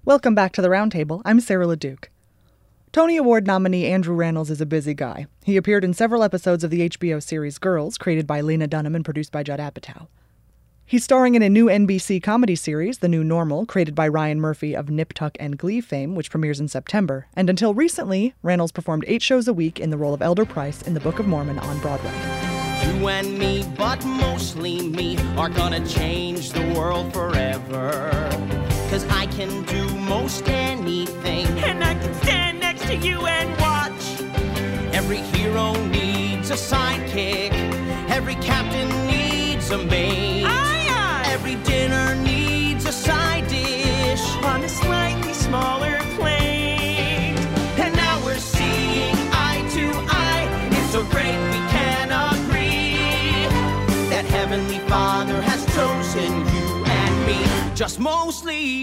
Welcome back to the Roundtable. I'm Sarah LeDuc. Tony Award nominee Andrew Rannells is a busy guy. He appeared in several episodes of the HBO series Girls, created by Lena Dunham and produced by Judd Apatow. He's starring in a new NBC comedy series, The New Normal, created by Ryan Murphy of Nip Tuck and Glee fame, which premieres in September. And until recently, Rannells performed 8 shows a week in the role of Elder Price in The Book of Mormon on Broadway. You and me, but mostly me, are gonna change the world forever. 'Cause I can do most anything, and I can stand next to you and watch. Every hero needs a sidekick, every captain needs a mate. Aye, aye. Every dinner needs a side dish on a slightly smaller plate. And now we're seeing eye to eye. It's so great we can agree that Heavenly Father has chosen you and me, just mostly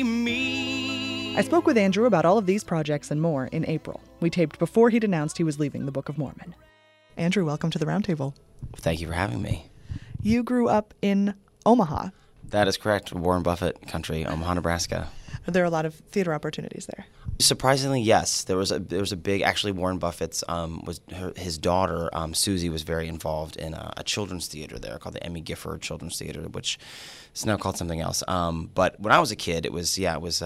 me. I spoke with Andrew about all of these projects and more in April. We taped before he'd announced he was leaving the Book of Mormon. Andrew, welcome to the Roundtable. Thank you for having me. You grew up in Omaha. That is correct. Warren Buffett country, Omaha, Nebraska. Are there a lot of theater opportunities there? Surprisingly, yes. There was a big. Actually, Warren Buffett's his daughter Susie was very involved in a children's theater there called the Emmy Gifford Children's Theater, which is now called something else. But when I was a kid, it was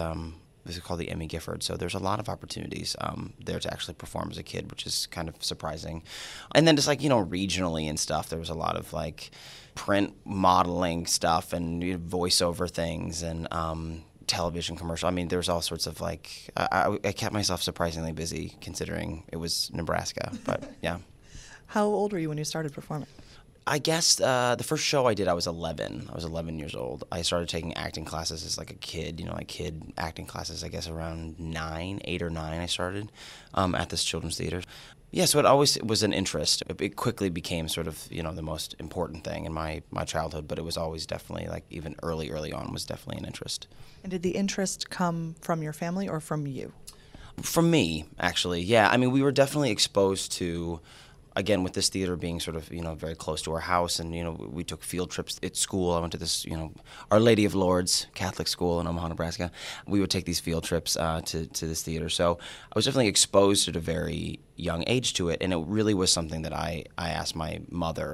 called the Emmy Gifford. So there's a lot of opportunities there to actually perform as a kid, which is kind of surprising. And then just regionally and stuff, there was a lot of print modeling stuff and voiceover things and television commercial. I mean, there's all sorts of I kept myself surprisingly busy considering it was Nebraska. But yeah. How old were you when you started performing? I guess the first show I did, I was 11. I was 11 years old. I started taking acting classes as a kid, kid acting classes, I guess around 8 or 9 I started at this children's theater. Yeah, so it always was an interest. It quickly became sort of, the most important thing in my childhood, but it was always definitely, even early on was definitely an interest. And did the interest come from your family or from you? From me, actually, yeah. I mean, we were definitely exposed to, again, with this theater being sort of, very close to our house, and, we took field trips at school. I went to this, Our Lady of Lourdes Catholic school in Omaha, Nebraska. We would take these field trips to this theater. So I was definitely exposed at a very young age to it, and it really was something that I asked my mother,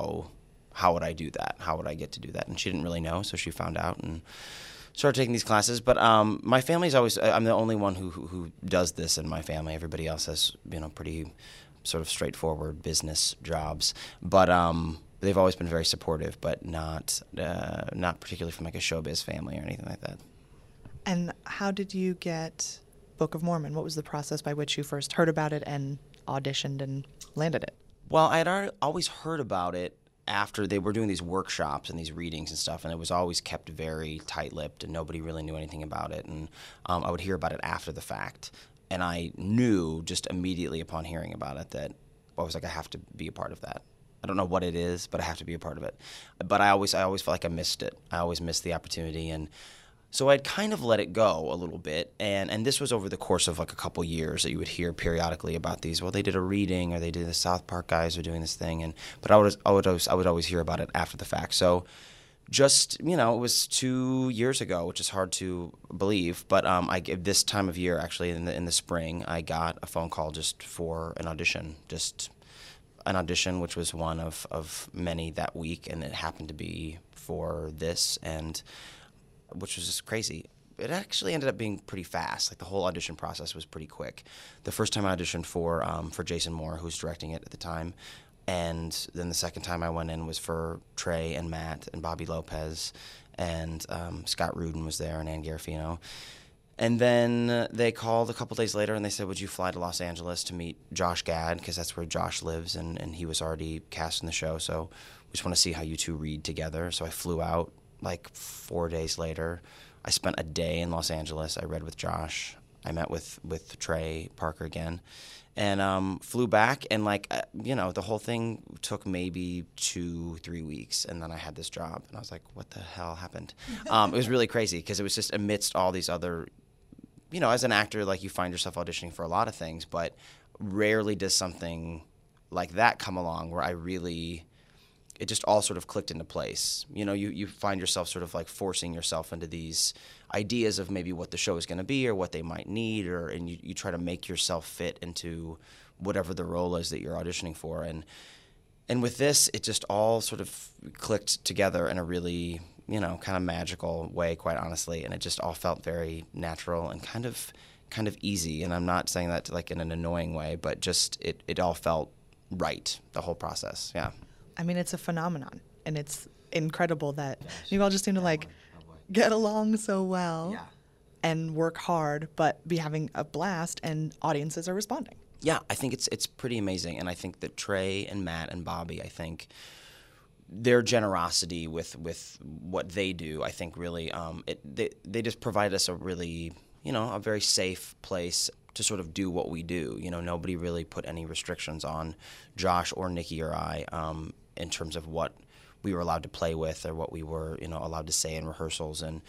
how would I do that? How would I get to do that? And she didn't really know, so she found out and started taking these classes. But my family's always, I'm the only one who does this in my family. Everybody else has, pretty sort of straightforward business jobs, but they've always been very supportive, but not particularly from a showbiz family or anything like that. And how did you get Book of Mormon? What was the process by which you first heard about it and auditioned and landed it? Well, I had always heard about it after they were doing these workshops and these readings and stuff, and it was always kept very tight-lipped, and nobody really knew anything about it, and I would hear about it after the fact. And I knew just immediately upon hearing about it that I was I have to be a part of that. I don't know what it is, but I have to be a part of it. But I always felt like I missed it. I always missed the opportunity. And so I'd kind of let it go a little bit. And this was over the course of a couple years that you would hear periodically about these. Well, they did a reading, or they did the South Park guys are doing this thing. But I would always hear about it after the fact. So just, it was 2 years ago, which is hard to believe, but this time of year, actually, in the spring, I got a phone call just for an audition, which was one of many that week, and it happened to be for this, and which was just crazy. It actually ended up being pretty fast. The whole audition process was pretty quick. The first time I auditioned for Jason Moore, who was directing it at the time. And then the second time I went in was for Trey and Matt and Bobby Lopez, and Scott Rudin was there, and Ann Garofino. And then they called a couple days later, and they said, would you fly to Los Angeles to meet Josh Gad, because that's where Josh lives, and he was already cast in the show, so we just want to see how you two read together. So I flew out 4 days later. I spent a day in Los Angeles. I read with Josh. I met with Trey Parker again. And flew back, and the whole thing took maybe 2-3 weeks, and then I had this job, and I was like, what the hell happened? It was really crazy, because it was just amidst all these other, as an actor, you find yourself auditioning for a lot of things, but rarely does something like that come along where I really it just all sort of clicked into place. You know, you find yourself sort of like forcing yourself into these ideas of maybe what the show is going to be or what they might need, and you try to make yourself fit into whatever the role is that you're auditioning for. And with this, it just all sort of clicked together in a really, you know, kind of magical way, quite honestly. And it just all felt very natural and kind of easy. And I'm not saying that like in an annoying way, but just it all felt right, the whole process. Yeah. I mean, it's a phenomenon, and it's incredible that you all just seem to like get along so well and work hard, but be having a blast, and audiences are responding. Yeah, I think it's pretty amazing, and I think that Trey and Matt and Bobby, I think their generosity with what they do, I think really they just provide us a really, you know, a very safe place to sort of do what we do. You know, nobody really put any restrictions on Josh or Nikki or I in terms of what we were allowed to play with or what we were, you know, allowed to say in rehearsals, and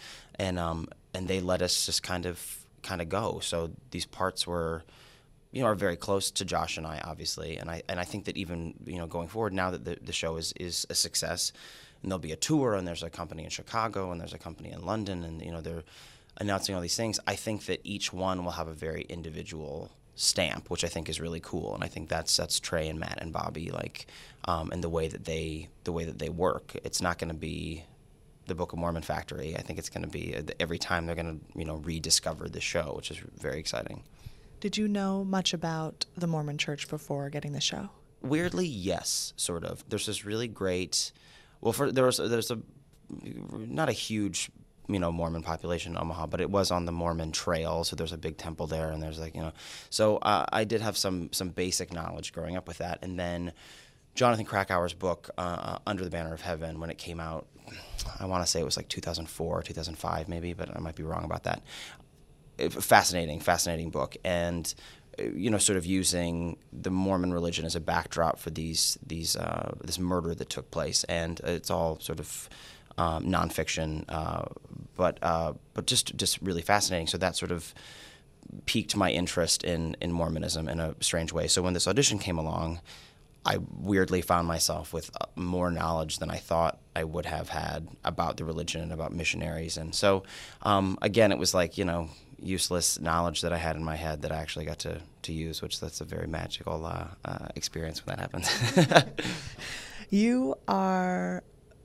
they let us just kind of go. So these parts were, you know, are very close to Josh and I, obviously, and I think that even, you know, going forward now that the show is a success, and there'll be a tour, and there's a company in Chicago, and there's a company in London, and you know they're announcing all these things. I think that each one will have a very individual stamp, which I think is really cool, and I think that's Trey and Matt and Bobby, like, and the way that they work. It's not going to be the Book of Mormon factory. I think it's going to be every time they're going to, you know, rediscover the show, which is very exciting. Did you know much about the Mormon Church before getting the show? Weirdly, yes, sort of. There's this really great. Well, there's a not a huge, you know, Mormon population in Omaha, but it was on the Mormon Trail, so there's a big temple there, and there's like, you know, so I did have some basic knowledge growing up with that, and then Jonathan Krakauer's book Under the Banner of Heaven, when it came out, I want to say it was like 2004, 2005 maybe, but I might be wrong about that. Fascinating book, and you know, sort of using the Mormon religion as a backdrop for this murder that took place, and it's all sort of nonfiction, but just really fascinating. So that sort of piqued my interest in Mormonism in a strange way. So when this audition came along, I weirdly found myself with more knowledge than I thought I would have had about the religion and about missionaries. And so, again, it was like, you know, useless knowledge that I had in my head that I actually got to use, which that's a very magical experience when that happens. You are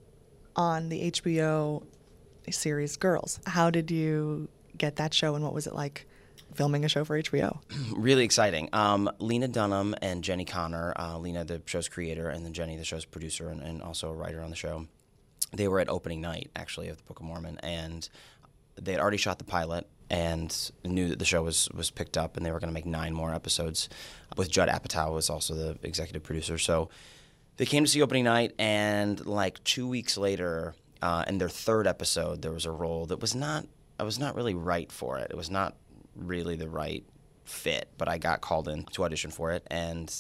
on the HBO series Girls. How did you get that show, and what was it like filming a show for HBO? Really exciting. Lena Dunham and Jenny Connor, Lena, the show's creator, and then Jenny, the show's producer and also a writer on the show, they were at opening night, actually, of the Book of Mormon, and they had already shot the pilot and knew that the show was picked up, and they were going to make 9 more episodes, with Judd Apatow was also the executive producer. So they came to see opening night, and like 2 weeks later, in their 3rd episode, there was a role that I was not really right for it. It was not really the right fit, but I got called in to audition for it, and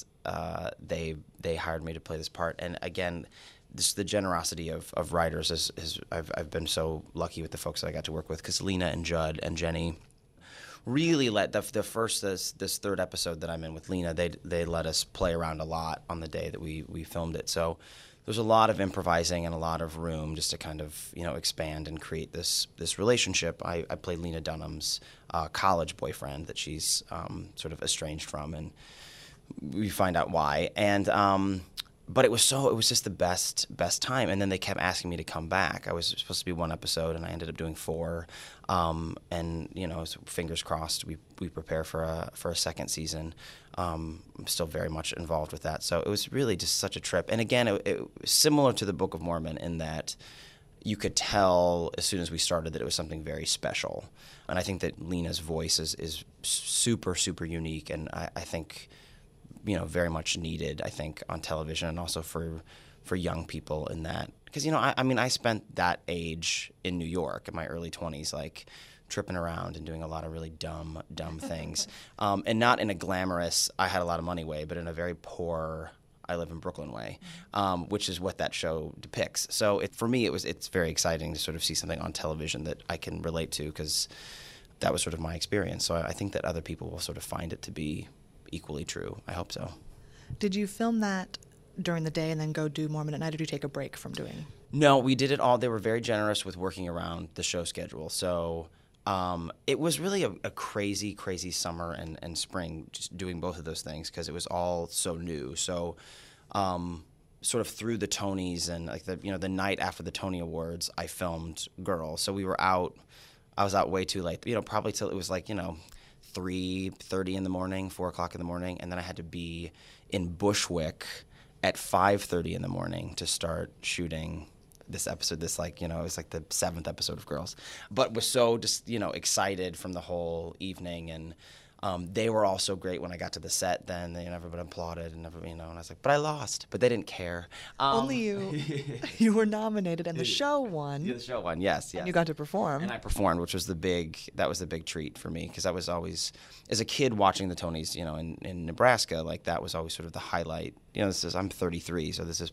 they hired me to play this part. And again, the generosity of writers is I've been so lucky with the folks that I got to work with, because Lena and Judd and Jenny really let this 3rd episode that I'm in with Lena, they let us play around a lot on the day that we filmed it. So there's a lot of improvising and a lot of room just to kind of, you know, expand and create this relationship. I played Lena Dunham's college boyfriend that she's sort of estranged from, and we find out why. And but it was just the best time. And then they kept asking me to come back. I was supposed to be 1 episode, and I ended up doing 4. And you know, so fingers crossed, we prepare for a 2nd season. I'm still very much involved with that. So it was really just such a trip. And again, it similar to the Book of Mormon in that you could tell as soon as we started that it was something very special. And I think that Lena's voice is super, super unique, and I think, you know, very much needed, I think, on television, and also for young people in that. Because, you know, I mean, I spent that age in New York in my early 20s, like, tripping around and doing a lot of really dumb things. And not in a glamorous, I had a lot of money way, but in a very poor, I live in Brooklyn way, which is what that show depicts. So for me, it's very exciting to sort of see something on television that I can relate to, because that was sort of my experience. So I think that other people will sort of find it to be equally true. I hope so. Did you film that during the day and then go do Mormon at night, or do you take a break from doing? No, we did it all. They were very generous with working around the show schedule. So it was really a crazy, crazy summer and spring just doing both of those things because it was all so new. So sort of through the Tonys and like the night after the Tony Awards, I filmed Girls. So we were out. I was out way too late. Probably till it was 3:30 in the morning, 4 o'clock in the morning, and then I had to be in Bushwick at 5:30 in the morning to start shooting this episode. It was like the 7th episode of Girls, but was so just excited from the whole evening, and they were all so great when I got to the set. Then everybody applauded and and I was like, but I lost, but they didn't care. Only you were nominated, and the show won. Yeah, the show won, yes. And you got to perform. And I performed, which was the big treat for me because I was always, as a kid watching the Tonys, in Nebraska, like that was always sort of the highlight. I'm 33, so this is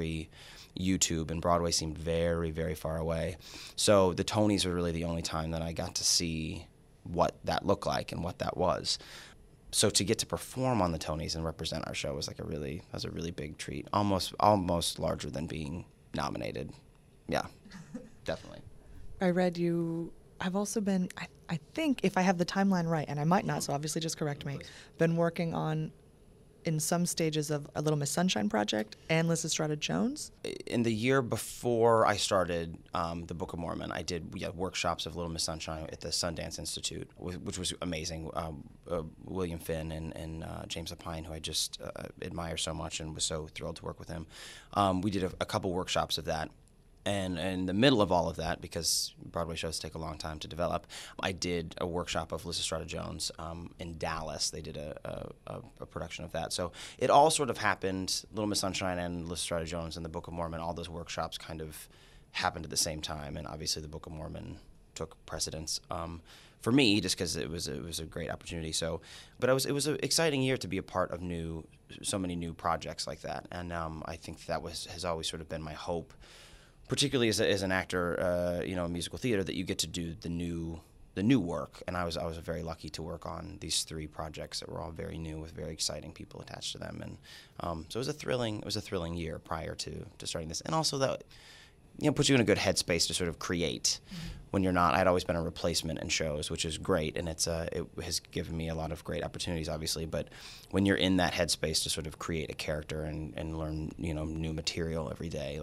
pre-YouTube, and Broadway seemed very, very far away. So the Tonys were really the only time that I got to see what that looked like and what that was. So to get to perform on the Tonys and represent our show was a really big treat. Almost larger than being nominated. Yeah, definitely. I read you have also been, I think, if I have the timeline right, and I might not, so obviously just correct me, been working on, in some stages of A Little Miss Sunshine project and Lysistrata Jones. In the year before I started the Book of Mormon, I did workshops of Little Miss Sunshine at the Sundance Institute, which was amazing. William Finn and James Lapine, who I just admire so much and was so thrilled to work with him. We did a couple workshops of that. And in the middle of all of that, because Broadway shows take a long time to develop, I did a workshop of Lysistrata Jones in Dallas. They did a production of that. So it all sort of happened, Little Miss Sunshine and Lysistrata Jones and the Book of Mormon, all those workshops kind of happened at the same time. And obviously the Book of Mormon took precedence for me just because it was a great opportunity. So, but it was an exciting year to be a part of so many new projects like that. And I think that has always sort of been my hope, particularly as an actor, in musical theater, that you get to do the new work. And I was very lucky to work on these 3 projects that were all very new with very exciting people attached to them. And so it was a thrilling year prior to starting this. And also that puts you in a good headspace to sort of create when you're not. I'd always been a replacement in shows, which is great, and it has given me a lot of great opportunities, obviously. But when you're in that headspace to sort of create a character and learn new material every day,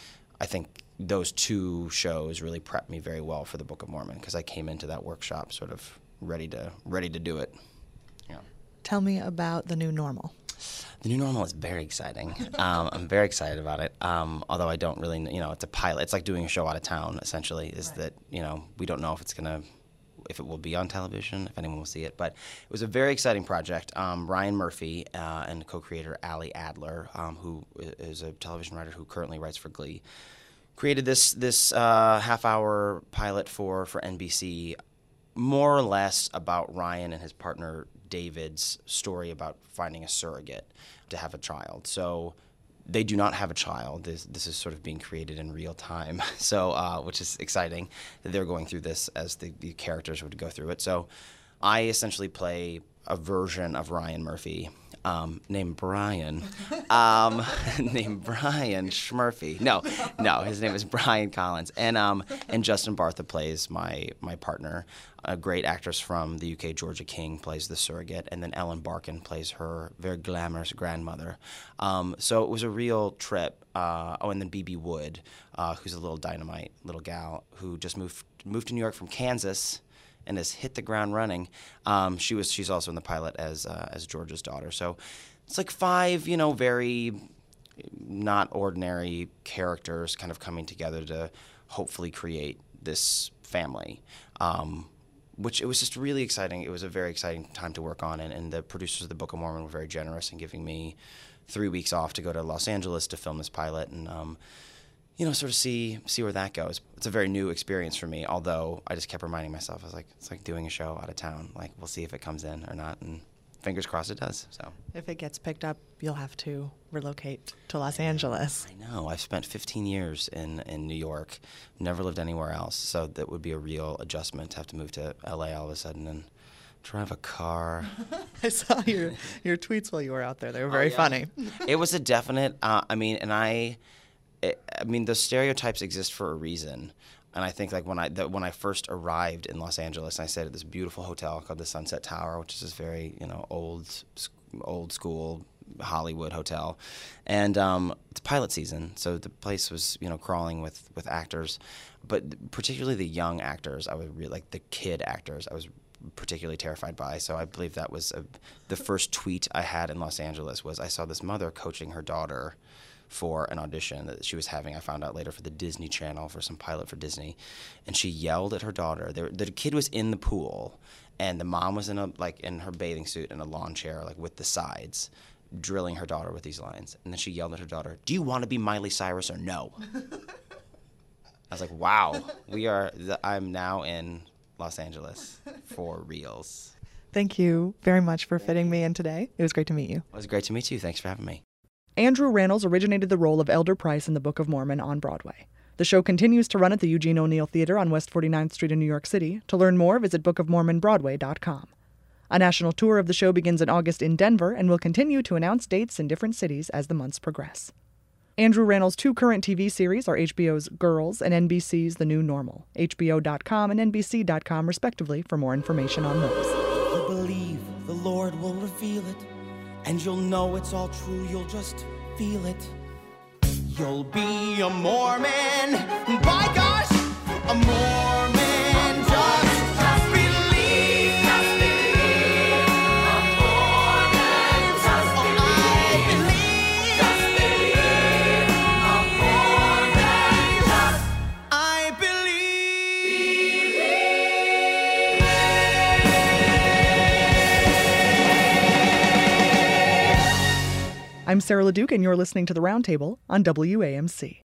I think those 2 shows really prepped me very well for the Book of Mormon because I came into that workshop sort of ready to do it. Yeah. Tell me about The New Normal. The New Normal is very exciting. I'm very excited about it. Although I don't really, it's a pilot. It's like doing a show out of town. Essentially, is right. That we don't know if it will be on television, if anyone will see it. But it was a very exciting project. Ryan Murphy and co-creator Ali Adler, who is a television writer who currently writes for Glee, created this half-hour pilot for NBC, more or less about Ryan and his partner David's story about finding a surrogate to have a child. So they do not have a child. This is sort of being created in real time, so which is exciting that they're going through this as the characters would go through it. So I essentially play a version of Ryan Murphy named Brian, named Brian Schmurphy. No, his name is Brian Collins, and Justin Bartha plays my partner. A great actress from the UK, Georgia King, plays the surrogate, and then Ellen Barkin plays her very glamorous grandmother. So it was a real trip. And then B.B. Wood, who's a little dynamite little gal who just moved to New York from Kansas and has hit the ground running. She's also in the pilot as George's daughter. So it's like 5, very not ordinary characters kind of coming together to hopefully create this family. Which it was just really exciting. It was a very exciting time to work on, and the producers of the Book of Mormon were very generous in giving me 3 weeks off to go to Los Angeles to film this pilot and sort of see where that goes. It's a very new experience for me, although I just kept reminding myself, I was like, it's like doing a show out of town. Like, we'll see if it comes in or not, and fingers crossed it does. So if it gets picked up, you'll have to relocate to Los Angeles. I know. I've spent 15 years in New York, never lived anywhere else, so that would be a real adjustment to have to move to LA all of a sudden and Drive a car. I saw your tweets while you were out there. They were very funny. It was a definite. Those stereotypes exist for a reason. And I think like when I first arrived in Los Angeles, I stayed at this beautiful hotel called the Sunset Tower, which is this very old school Hollywood hotel, and it's pilot season, so the place was crawling with actors, but particularly the young actors. I was really like the kid actors. I was particularly terrified by. So I believe that was the first tweet I had in Los Angeles was I saw this mother coaching her daughter for an audition that she was having, I found out later, for the Disney Channel, for some pilot for Disney. And she yelled at her daughter. The kid was in the pool, and the mom was in her bathing suit in a lawn chair, like with the sides, drilling her daughter with these lines. And then she yelled at her daughter, "Do you want to be Miley Cyrus or no?" I was like, wow, I'm now in Los Angeles for reals. Thank you very much for fitting me in today. It was great to meet you. It was great to meet you. Thanks for having me. Andrew Rannells originated the role of Elder Price in The Book of Mormon on Broadway. The show continues to run at the Eugene O'Neill Theater on West 49th Street in New York City. To learn more, visit bookofmormonbroadway.com. A national tour of the show begins in August in Denver and will continue to announce dates in different cities as the months progress. Andrew Rannells' two current TV series are HBO's Girls and NBC's The New Normal, HBO.com and NBC.com respectively for more information on those. You believe the Lord will reveal it, and you'll know it's all true, you'll just feel it. You'll be a Mormon, by gosh, a Mormon, just believe, a Mormon, just believe, I believe. I'm Sarah LeDuc, and you're listening to The Roundtable on WAMC.